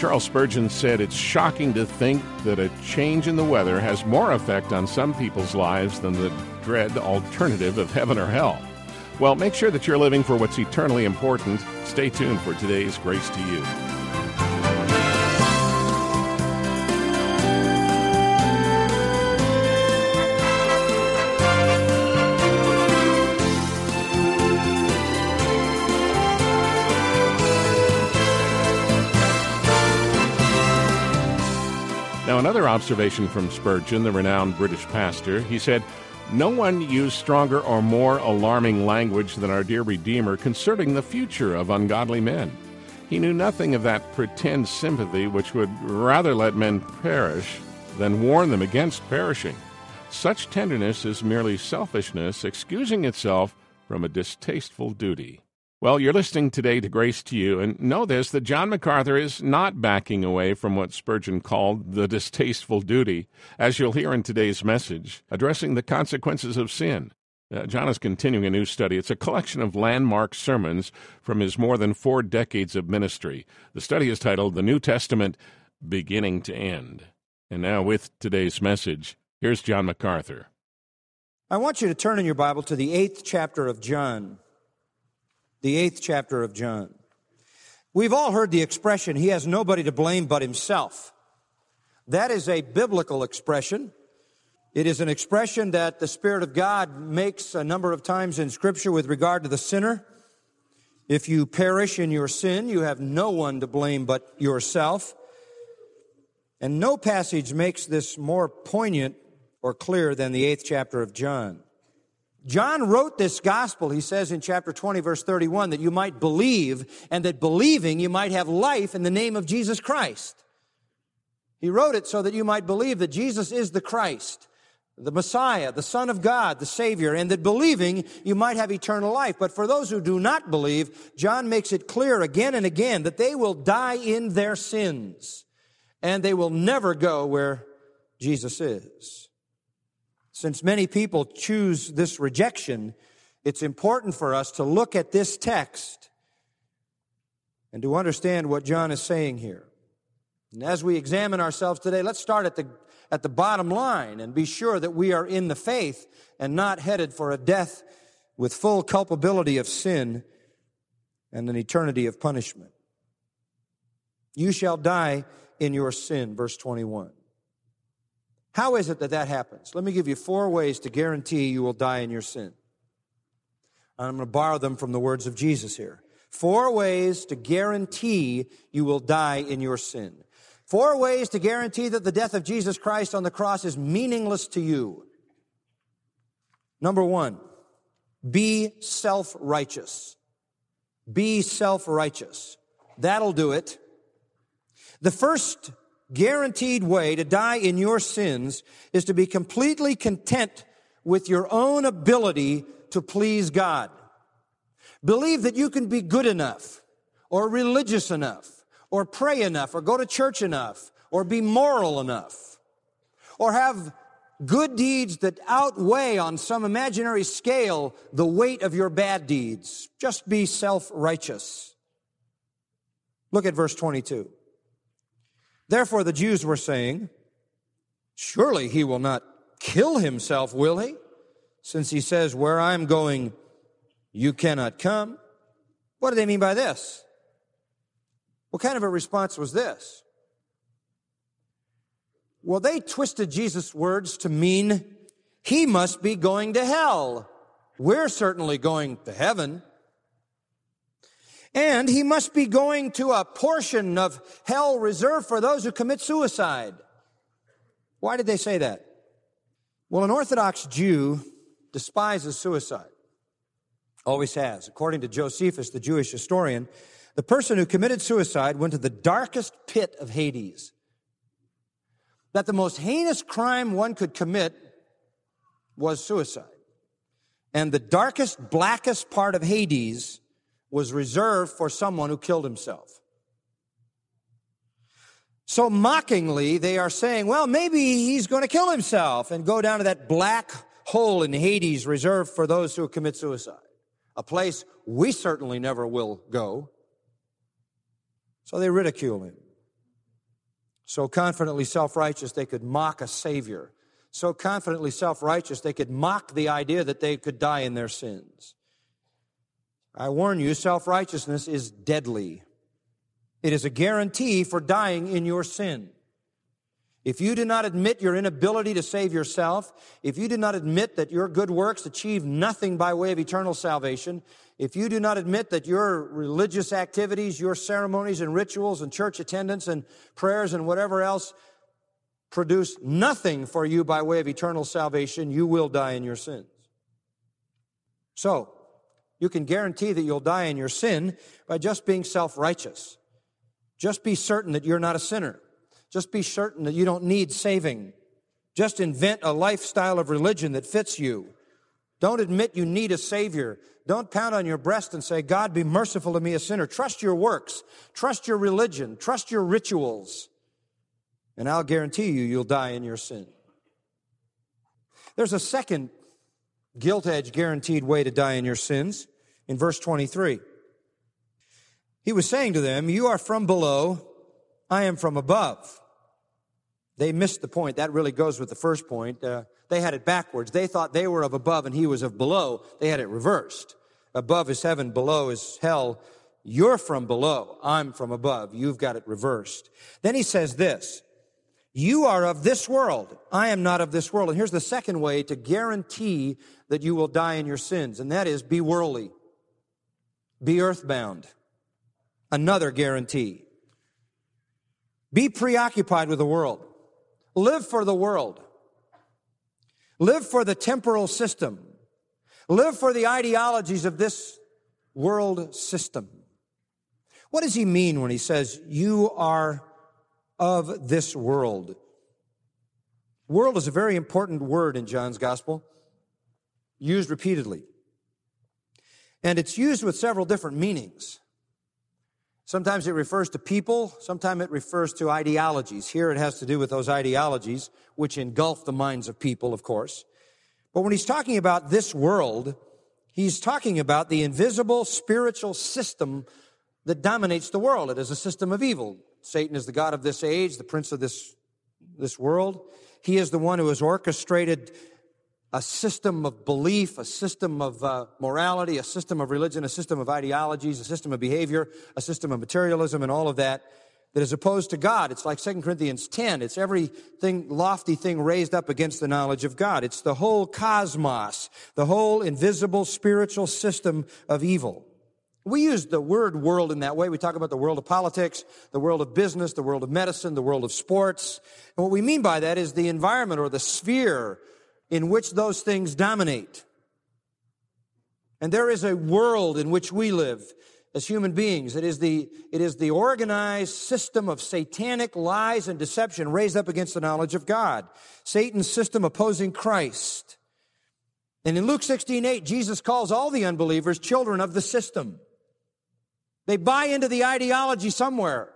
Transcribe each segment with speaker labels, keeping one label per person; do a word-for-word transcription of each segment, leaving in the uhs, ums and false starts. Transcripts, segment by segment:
Speaker 1: Charles Spurgeon said, "It's shocking to think that a change in the weather has more effect on some people's lives than the dread alternative of heaven or hell." Well, make sure that you're living for what's eternally important. Stay tuned for today's Grace to You. Now, another observation from Spurgeon, the renowned British pastor, he said, "No one used stronger or more alarming language than our dear Redeemer concerning the future of ungodly men. He knew nothing of that pretend sympathy which would rather let men perish than warn them against perishing. Such tenderness is merely selfishness, excusing itself from a distasteful duty." Well, you're listening today to Grace to You, and know this, that John MacArthur is not backing away from what Spurgeon called the distasteful duty, as you'll hear in today's message, addressing the consequences of sin. Uh, John is continuing a new study. It's a collection of landmark sermons from his more than four decades of ministry. The study is titled The New Testament, Beginning to End. And now with today's message, here's John MacArthur.
Speaker 2: I want you to turn in your Bible to the eighth chapter of John. The eighth chapter of John. We've all heard the expression, "He has nobody to blame but himself." That is a biblical expression. It is an expression that the Spirit of God makes a number of times in Scripture with regard to the sinner. If you perish in your sin, you have no one to blame but yourself. And no passage makes this more poignant or clear than the eighth chapter of John. John wrote this gospel, he says in chapter twenty, verse thirty-one, that you might believe, and that believing you might have life in the name of Jesus Christ. He wrote it so that you might believe that Jesus is the Christ, the Messiah, the Son of God, the Savior, and that believing you might have eternal life. But for those who do not believe, John makes it clear again and again that they will die in their sins, and they will never go where Jesus is. Since many people choose this rejection, it's important for us to look at this text and to understand what John is saying here. And as we examine ourselves today, let's start at the, at the bottom line and be sure that we are in the faith and not headed for a death with full culpability of sin and an eternity of punishment. You shall die in your sin, verse twenty-one. How is it that that happens? Let me give you four ways to guarantee you will die in your sin. I'm going to borrow them from the words of Jesus here. Four ways to guarantee you will die in your sin. Four ways to guarantee that the death of Jesus Christ on the cross is meaningless to you. Number one, be self-righteous. Be self-righteous. That'll do it. The first guaranteed way to die in your sins is to be completely content with your own ability to please God. Believe that you can be good enough, or religious enough, or pray enough, or go to church enough, or be moral enough, or have good deeds that outweigh on some imaginary scale the weight of your bad deeds. Just be self-righteous. Look at verse twenty-two. Therefore the Jews were saying, "Surely he will not kill himself, will he? Since he says, 'Where I am going, you cannot come.'" What do they mean by this? What kind of a response was this? Well, they twisted Jesus' words to mean he must be going to hell. We're certainly going to heaven. And he must be going to a portion of hell reserved for those who commit suicide. Why did they say that? Well, an Orthodox Jew despises suicide. Always has. According to Josephus, the Jewish historian, the person who committed suicide went to the darkest pit of Hades. That the most heinous crime one could commit was suicide. And the darkest, blackest part of Hades was reserved for someone who killed himself. So mockingly, they are saying, well, maybe he's going to kill himself and go down to that black hole in Hades reserved for those who commit suicide, a place we certainly never will go. So they ridicule him. So confidently self-righteous they could mock a Savior. So confidently self-righteous they could mock the idea that they could die in their sins. I warn you, self-righteousness is deadly. It is a guarantee for dying in your sin. If you do not admit your inability to save yourself, if you do not admit that your good works achieve nothing by way of eternal salvation, if you do not admit that your religious activities, your ceremonies and rituals and church attendance and prayers and whatever else produce nothing for you by way of eternal salvation, you will die in your sins. So, you can guarantee that you'll die in your sin by just being self-righteous. Just be certain that you're not a sinner. Just be certain that you don't need saving. Just invent a lifestyle of religion that fits you. Don't admit you need a Savior. Don't pound on your breast and say, God, be merciful to me, a sinner. Trust your works. Trust your religion. Trust your rituals. And I'll guarantee you, you'll die in your sin. There's a second guilt-edge guaranteed way to die in your sins in verse twenty-three. He was saying to them, you are from below, I am from above. They missed the point. That really goes with the first point. Uh, they had it backwards. They thought they were of above and he was of below. They had it reversed. Above is heaven, below is hell. You're from below. I'm from above. You've got it reversed. Then he says this, you are of this world. I am not of this world. And here's the second way to guarantee that you will die in your sins, and that is be worldly. Be earthbound. Another guarantee. Be preoccupied with the world. Live for the world. Live for the temporal system. Live for the ideologies of this world system. What does he mean when he says, you are of this world? World is a very important word in John's gospel, used repeatedly. And it's used with several different meanings. Sometimes it refers to people, sometimes it refers to ideologies. Here it has to do with those ideologies, which engulf the minds of people, of course. But when he's talking about this world, he's talking about the invisible spiritual system that dominates the world. It is a system of evil. Satan is the god of this age, the prince of this, this world. He is the one who has orchestrated a system of belief, a system of uh, morality, a system of religion, a system of ideologies, a system of behavior, a system of materialism, and all of that, that is opposed to God. It's like Second Corinthians ten. It's everything, lofty thing raised up against the knowledge of God. It's the whole cosmos, the whole invisible spiritual system of evil. We use the word world in that way. We talk about the world of politics, the world of business, the world of medicine, the world of sports. And what we mean by that is the environment or the sphere in which those things dominate. And there is a world in which we live as human beings. It is the, it is the organized system of satanic lies and deception raised up against the knowledge of God. Satan's system opposing Christ. And in Luke sixteen eight, Jesus calls all the unbelievers children of the system. They buy into the ideology somewhere.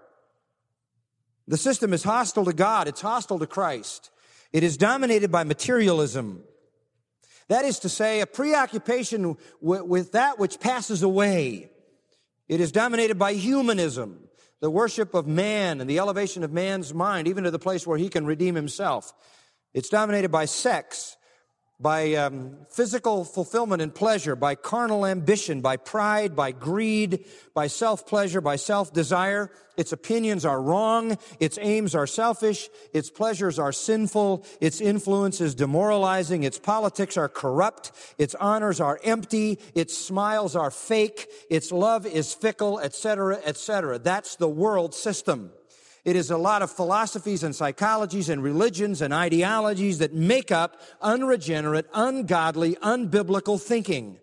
Speaker 2: The system is hostile to God. It's hostile to Christ. It is dominated by materialism. That is to say, a preoccupation w- with that which passes away. It is dominated by humanism, the worship of man and the elevation of man's mind, even to the place where he can redeem himself. It's dominated by sex, by um, physical fulfillment and pleasure, by carnal ambition, by pride, by greed, by self-pleasure, by self-desire. Its opinions are wrong. Its aims are selfish. Its pleasures are sinful. Its influence is demoralizing. Its politics are corrupt. Its honors are empty. Its smiles are fake. Its love is fickle, et cetera, et cetera. That's the world system. It is a lot of philosophies and psychologies and religions and ideologies that make up unregenerate, ungodly, unbiblical thinking.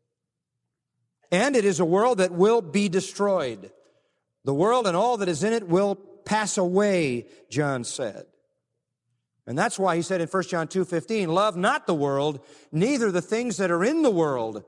Speaker 2: And it is a world that will be destroyed. The world and all that is in it will pass away, John said. And that's why he said in First John two fifteen, love not the world, neither the things that are in the world.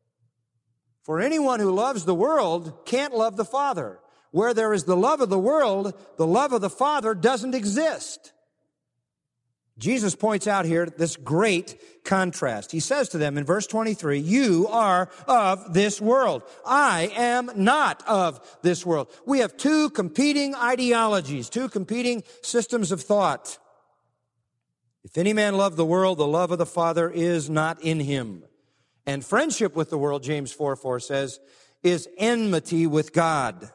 Speaker 2: For anyone who loves the world can't love the Father. Where there is the love of the world, the love of the Father doesn't exist. Jesus points out here this great contrast. He says to them in verse twenty-three, you are of this world. I am not of this world. We have two competing ideologies, two competing systems of thought. If any man love the world, the love of the Father is not in him. And friendship with the world, James four four says, is enmity with God.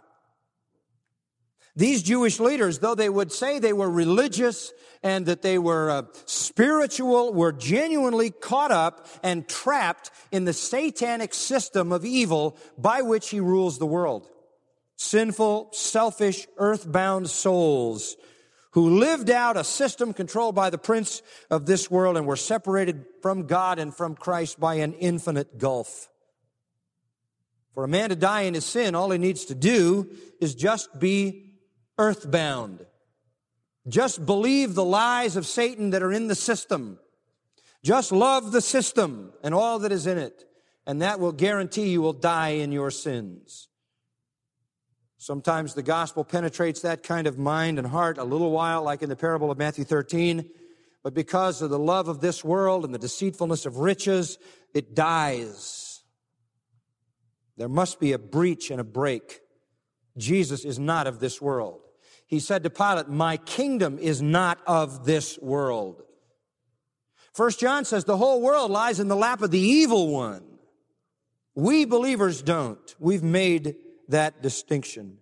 Speaker 2: These Jewish leaders, though they would say they were religious and that they were uh, spiritual, were genuinely caught up and trapped in the satanic system of evil by which he rules the world. Sinful, selfish, earthbound souls who lived out a system controlled by the prince of this world and were separated from God and from Christ by an infinite gulf. For a man to die in his sin, all he needs to do is just be earthbound. Just believe the lies of Satan that are in the system. Just love the system and all that is in it, and that will guarantee you will die in your sins. Sometimes the gospel penetrates that kind of mind and heart a little while, like in the parable of Matthew thirteen, but because of the love of this world and the deceitfulness of riches, it dies. There must be a breach and a break. Jesus is not of this world. He said to Pilate, my kingdom is not of this world. First John says the whole world lies in the lap of the evil one. We believers don't. We've made that distinction.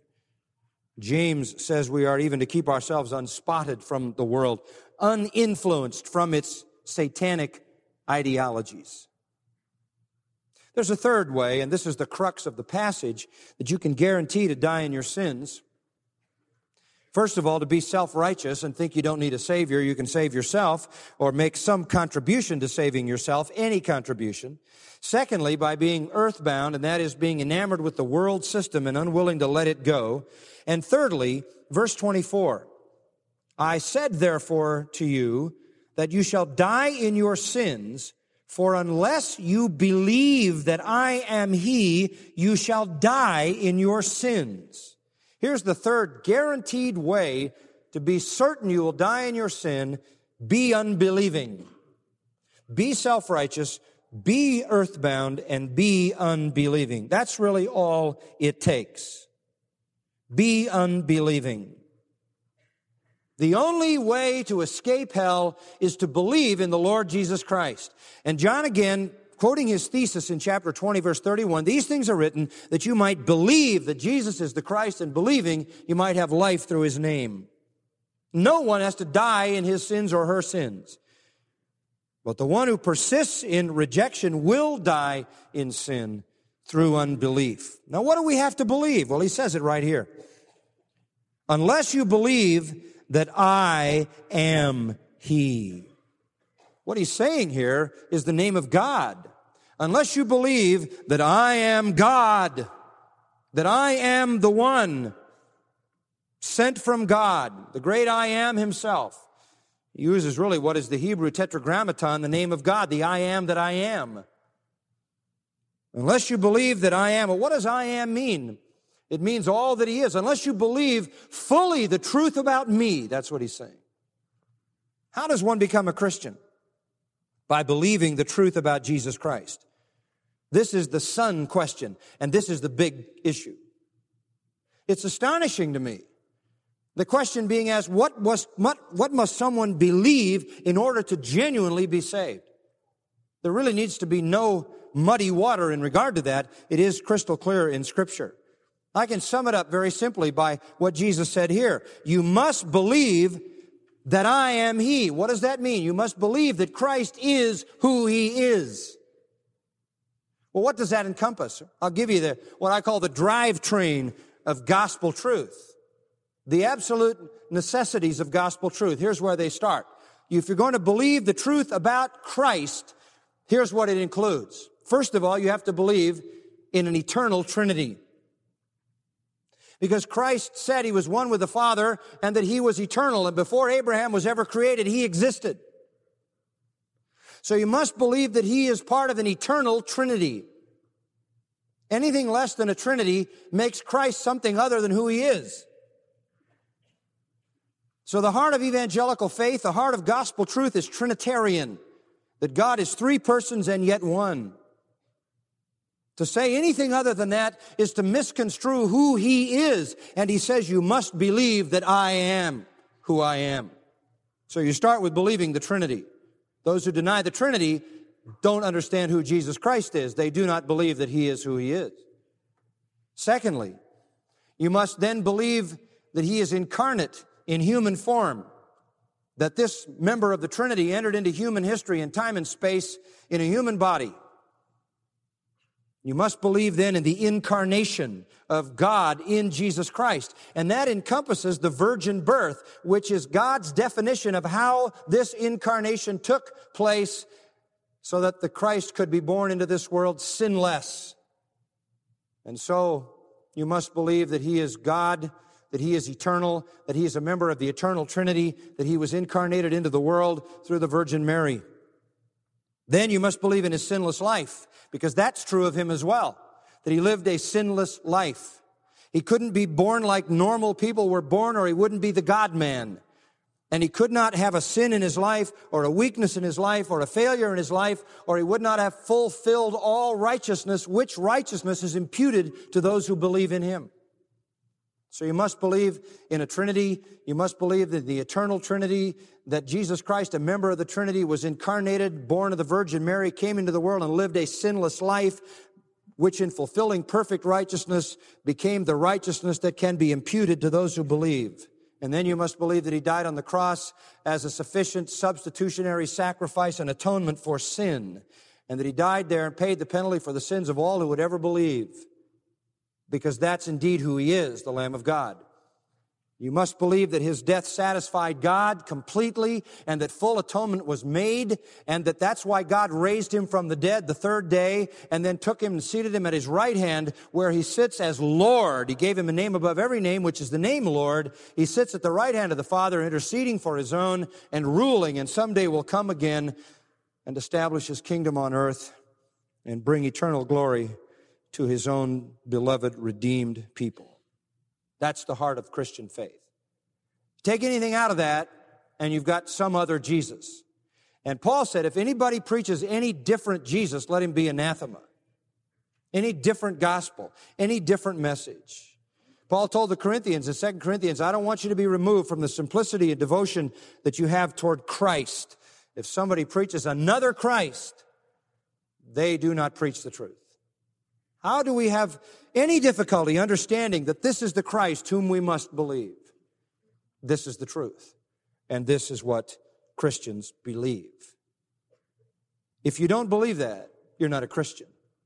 Speaker 2: James says we are even to keep ourselves unspotted from the world, uninfluenced from its satanic ideologies. There's a third way, and this is the crux of the passage, that you can guarantee to die in your sins. First of all, to be self-righteous and think you don't need a Savior, you can save yourself or make some contribution to saving yourself, any contribution. Secondly, by being earthbound, and that is being enamored with the world system and unwilling to let it go. And thirdly, verse twenty-four, I said therefore to you that you shall die in your sins, for unless you believe that I am He, you shall die in your sins. Here's the third guaranteed way to be certain you will die in your sin. Be unbelieving. Be self-righteous. Be earthbound and be unbelieving. That's really all it takes. Be unbelieving. The only way to escape hell is to believe in the Lord Jesus Christ. And John again, quoting his thesis in chapter twenty, verse thirty-one, these things are written that you might believe that Jesus is the Christ, and believing you might have life through his name. No one has to die in his sins or her sins. But the one who persists in rejection will die in sin through unbelief. Now, what do we have to believe? Well, he says it right here. Unless you believe that I am He. What he's saying here is the name of God. Unless you believe that I am God, that I am the one sent from God, the great I am himself. He uses really what is the Hebrew tetragrammaton, the name of God, the I am that I am. Unless you believe that I am, well, what does I am mean? It means all that he is. Unless you believe fully the truth about me, that's what he's saying. How does one become a Christian? By believing the truth about Jesus Christ. This is the son question, and this is the big issue. It's astonishing to me. The question being asked, what, was, what, what must someone believe in order to genuinely be saved? There really needs to be no muddy water in regard to that. It is crystal clear in Scripture. I can sum it up very simply by what Jesus said here. You must believe that I am He. What does that mean? You must believe that Christ is who He is. Well, what does that encompass? I'll give you the what I call the drivetrain of gospel truth. The absolute necessities of gospel truth. Here's where they start. If you're going to believe the truth about Christ, here's what it includes. First of all, you have to believe in an eternal Trinity. Because Christ said He was one with the Father and that He was eternal, and before Abraham was ever created, He existed. So you must believe that He is part of an eternal Trinity. Anything less than a Trinity makes Christ something other than who He is. So the heart of evangelical faith, the heart of gospel truth is Trinitarian, that God is three persons and yet one. To say anything other than that is to misconstrue who He is. And He says, you must believe that I am who I am. So you start with believing the Trinity. Those who deny the Trinity don't understand who Jesus Christ is. They do not believe that He is who He is. Secondly, you must then believe that He is incarnate in human form, that this member of the Trinity entered into human history in time and space in a human body. You must believe then in the incarnation of God in Jesus Christ. And that encompasses the virgin birth, which is God's definition of how this incarnation took place so that the Christ could be born into this world sinless. And so you must believe that He is God, that He is eternal, that He is a member of the eternal Trinity, that He was incarnated into the world through the Virgin Mary. Then you must believe in His sinless life, because that's true of Him as well, that He lived a sinless life. He couldn't be born like normal people were born, or He wouldn't be the God-man. And He could not have a sin in His life, or a weakness in His life, or a failure in His life, or He would not have fulfilled all righteousness, which righteousness is imputed to those who believe in Him. So you must believe in a Trinity. You must believe that the eternal Trinity, that Jesus Christ, a member of the Trinity, was incarnated, born of the Virgin Mary, came into the world and lived a sinless life, which in fulfilling perfect righteousness became the righteousness that can be imputed to those who believe. And then you must believe that He died on the cross as a sufficient substitutionary sacrifice and atonement for sin, and that He died there and paid the penalty for the sins of all who would ever believe, because that's indeed who He is, the Lamb of God. You must believe that His death satisfied God completely, and that full atonement was made, and that that's why God raised Him from the dead the third day, and then took Him and seated Him at His right hand, where He sits as Lord. He gave Him a name above every name, which is the name Lord. He sits at the right hand of the Father, interceding for His own and ruling, and someday will come again and establish His kingdom on earth and bring eternal glory to His own beloved, redeemed people. That's the heart of Christian faith. Take anything out of that, and you've got some other Jesus. And Paul said, if anybody preaches any different Jesus, let him be anathema. Any different gospel, any different message. Paul told the Corinthians in Second Corinthians, I don't want you to be removed from the simplicity and devotion that you have toward Christ. If somebody preaches another Christ, they do not preach the truth. How do we have any difficulty understanding that this is the Christ whom we must believe? This is the truth, and this is what Christians believe. If you don't believe that, you're not a Christian.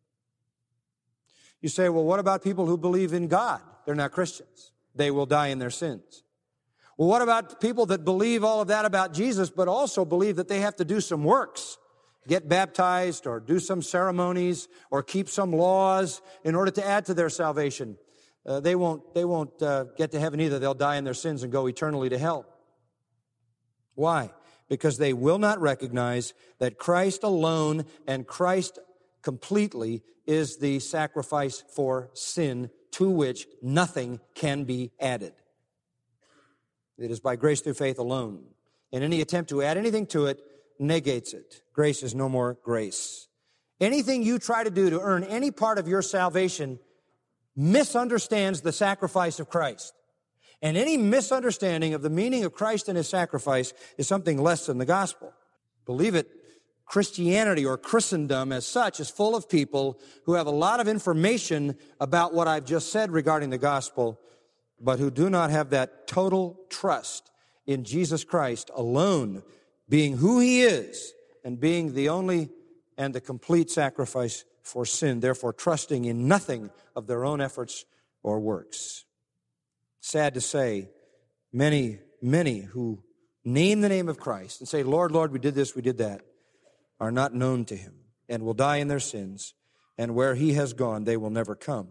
Speaker 2: You say, well, what about people who believe in God? They're not Christians. They will die in their sins. Well, what about people that believe all of that about Jesus, but also believe that they have to do some works? Get baptized or do some ceremonies or keep some laws in order to add to their salvation. Uh, they won't, they won't uh, get to heaven either. They'll die in their sins and go eternally to hell. Why? Because they will not recognize that Christ alone and Christ completely is the sacrifice for sin, to which nothing can be added. It is by grace through faith alone. And any attempt to add anything to it negates it. Grace is no more grace. Anything you try to do to earn any part of your salvation misunderstands the sacrifice of Christ. And any misunderstanding of the meaning of Christ and His sacrifice is something less than the gospel. Believe it, Christianity or Christendom as such is full of people who have a lot of information about what I've just said regarding the gospel, but who do not have that total trust in Jesus Christ alone, being who He is and being the only and the complete sacrifice for sin, therefore trusting in nothing of their own efforts or works. Sad to say, many, many who name the name of Christ and say, Lord, Lord, we did this, we did that, are not known to Him and will die in their sins, and where He has gone, they will never come.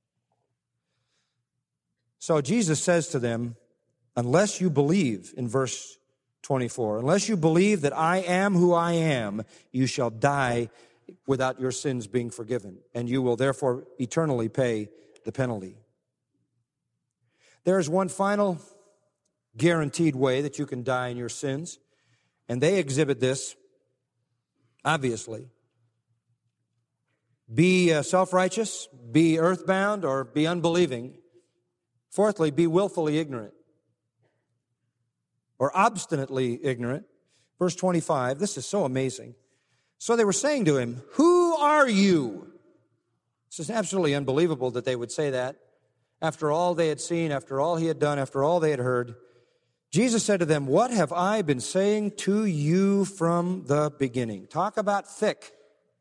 Speaker 2: So Jesus says to them, unless you believe, in verse twenty-four, unless you believe that I am who I am, you shall die without your sins being forgiven, and you will therefore eternally pay the penalty. There is one final guaranteed way that you can die in your sins. And they exhibit this, obviously. Be uh, self-righteous, be earthbound, or be unbelieving. Fourthly, be willfully ignorant or obstinately ignorant. Verse twenty-five, this is so amazing. So they were saying to him, "Who are you?" This is absolutely unbelievable that they would say that. After all they had seen, after all he had done, after all they had heard, Jesus said to them, "What have I been saying to you from the beginning?" Talk about thick.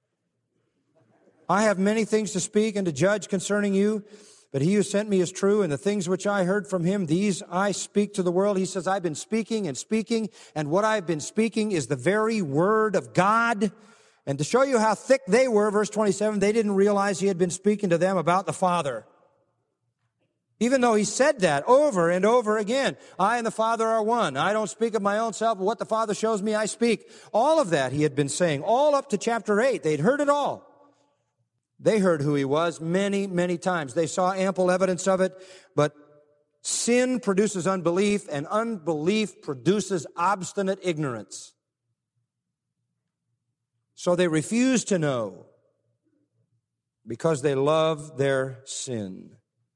Speaker 2: "I have many things to speak and to judge concerning you, but he who sent me is true, and the things which I heard from him, these I speak to the world." He says, I've been speaking and speaking, and what I've been speaking is the very word of God. And to show you how thick they were, verse twenty-seven, they didn't realize he had been speaking to them about the Father. Even though he said that over and over again. I and the Father are one. I don't speak of my own self, but what the Father shows me, I speak. All of that he had been saying, all up to chapter eight. They'd heard it all. They heard who he was many, many times. They saw ample evidence of it, but sin produces unbelief, and unbelief produces obstinate ignorance. So they refuse to know because they love their sin.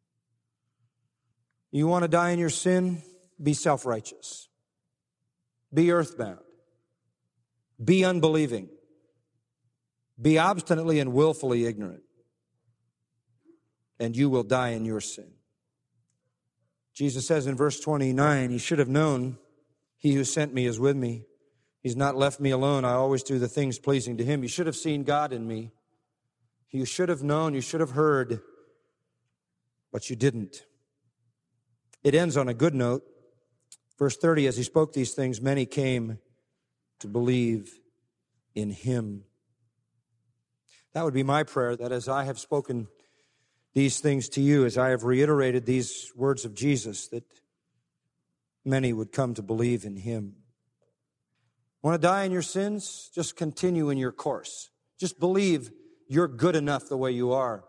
Speaker 2: You want to die in your sin? Be self-righteous. Be earthbound. Be unbelieving. Be obstinately and willfully ignorant, and you will die in your sin. Jesus says in verse twenty-nine, "You should have known he who sent me is with me. He's not left me alone. I always do the things pleasing to him." You should have seen God in me. You should have known, you should have heard, but you didn't. It ends on a good note. Verse thirty, as he spoke these things, many came to believe in him. That would be my prayer, that as I have spoken these things to you, as I have reiterated these words of Jesus, that many would come to believe in him. Want to die in your sins? Just continue in your course. Just believe you're good enough the way you are.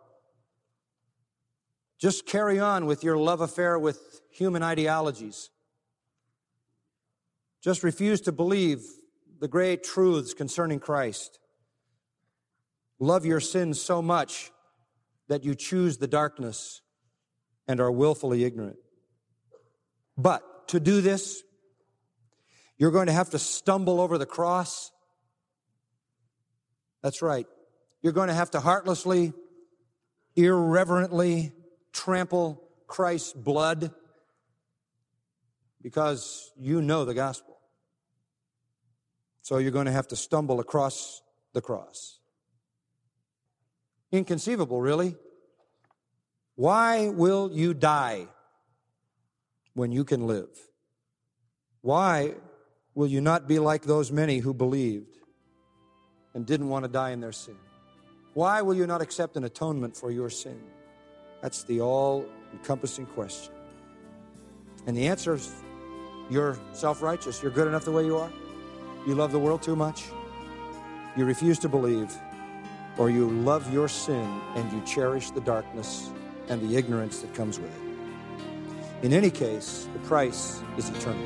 Speaker 2: Just carry on with your love affair with human ideologies. Just refuse to believe the great truths concerning Christ. Love your sins so much that you choose the darkness and are willfully ignorant. But to do this, you're going to have to stumble over the cross. That's right. You're going to have to heartlessly, irreverently trample Christ's blood because you know the gospel. So you're going to have to stumble across the cross. Inconceivable, really. Why will you die when you can live? Why will you not be like those many who believed and didn't want to die in their sin? Why will you not accept an atonement for your sin? That's the all-encompassing question. And the answer is, you're self-righteous. You're good enough the way you are. You love the world too much. You refuse to believe. Or you love your sin and you cherish the darkness and the ignorance that comes with it. In any case, the price is eternal.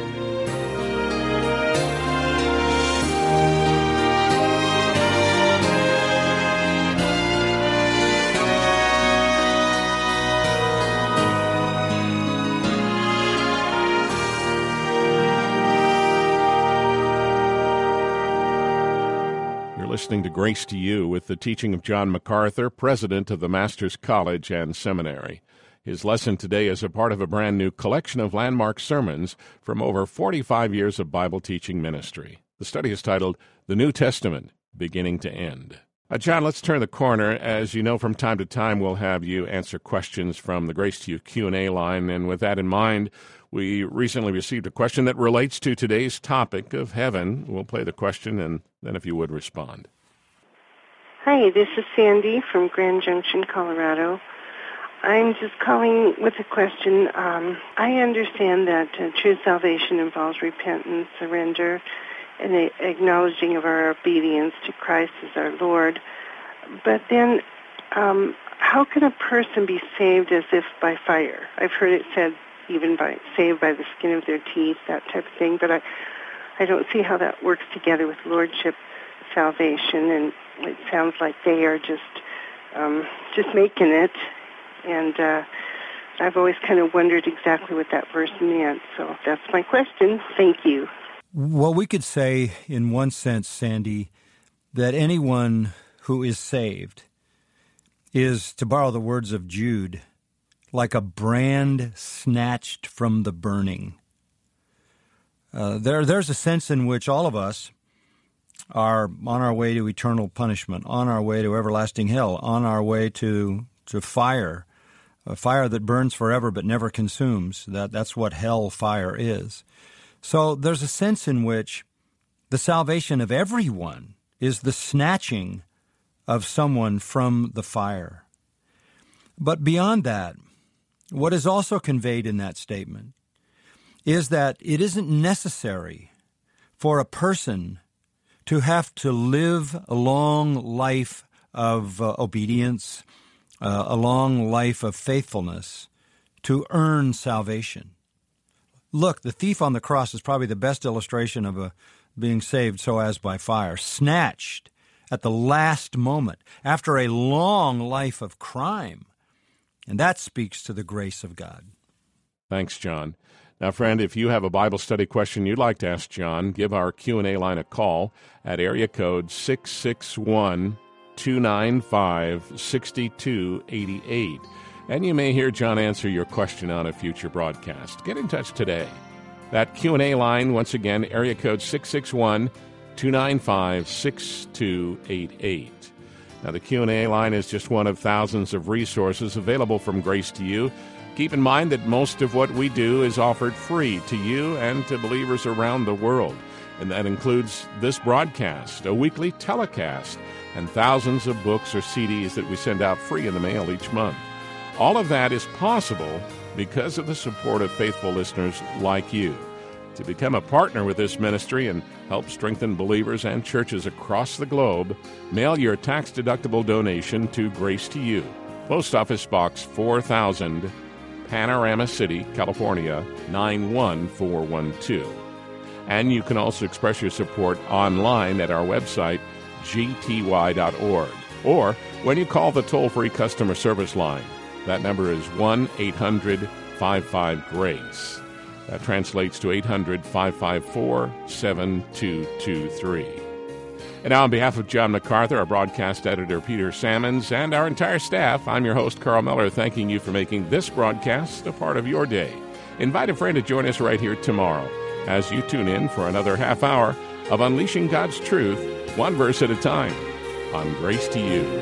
Speaker 1: Listening to Grace to You with the teaching of John MacArthur, president of the Master's College and Seminary. His lesson today is a part of a brand new collection of landmark sermons from over forty-five years of Bible teaching ministry. The study is titled The New Testament, Beginning to End. Uh, John, let's turn the corner. As you know, from time to time, we'll have you answer questions from the Grace to You Q and A line, and with that in mind, we recently received a question that relates to today's topic of heaven. We'll play the question, and then if you would respond.
Speaker 3: Hi, this is Sandy from Grand Junction, Colorado. I'm just calling with a question. Um, I understand that uh, true salvation involves repentance, surrender, and a- acknowledging of our obedience to Christ as our Lord. But then, um, how can a person be saved as if by fire? I've heard it said even by saved by the skin of their teeth, that type of thing. But I, I don't see how that works together with lordship salvation, and it sounds like they are just um, just making it. And uh, I've always kind of wondered exactly what that verse meant. So that's my question. Thank you.
Speaker 2: Well, we could say, in one sense, Sandy, that anyone who is saved is, to borrow the words of Jude, like a brand snatched from the burning. Uh, there, there's a sense in which all of us are on our way to eternal punishment, on our way to everlasting hell, on our way to to fire, a fire that burns forever but never consumes. That that's what hell fire is. So there's a sense in which the salvation of everyone is the snatching of someone from the fire. But beyond that, what is also conveyed in that statement is that it isn't necessary for a person to have to live a long life of uh, obedience, uh, a long life of faithfulness to earn salvation. Look, the thief on the cross is probably the best illustration of a being saved so as by fire, snatched at the last moment after a long life of crime. And that speaks to the grace of God.
Speaker 1: Thanks, John. Now, friend, if you have a Bible study question you'd like to ask John, give our Q and A line a call at area code six six one, two nine five, six two eight eight. And you may hear John answer your question on a future broadcast. Get in touch today. That Q and A line, once again, area code six six one, two nine five, six two eight eight. Now, the Q and A line is just one of thousands of resources available from Grace to You. Keep in mind that most of what we do is offered free to you and to believers around the world. And that includes this broadcast, a weekly telecast, and thousands of books or C Ds that we send out free in the mail each month. All of that is possible because of the support of faithful listeners like you. To become a partner with this ministry and help strengthen believers and churches across the globe, mail your tax-deductible donation to Grace to You, Post Office Box four thousand, Panorama City, California, nine one four one two. And you can also express your support online at our website, g t y dot org, or when you call the toll-free customer service line. That number is one eight hundred five five GRACE. That translates to eight hundred five five four seven two two three. And now on behalf of John MacArthur, our broadcast editor Peter Sammons, and our entire staff, I'm your host Carl Miller, thanking you for making this broadcast a part of your day. Invite a friend to join us right here tomorrow as you tune in for another half hour of Unleashing God's Truth, one verse at a time, on Grace to You.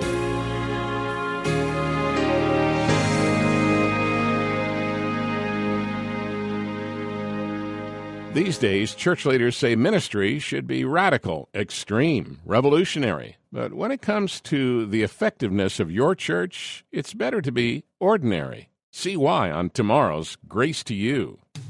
Speaker 1: These days, church leaders say ministry should be radical, extreme, revolutionary. But when it comes to the effectiveness of your church, it's better to be ordinary. See why on tomorrow's Grace to You.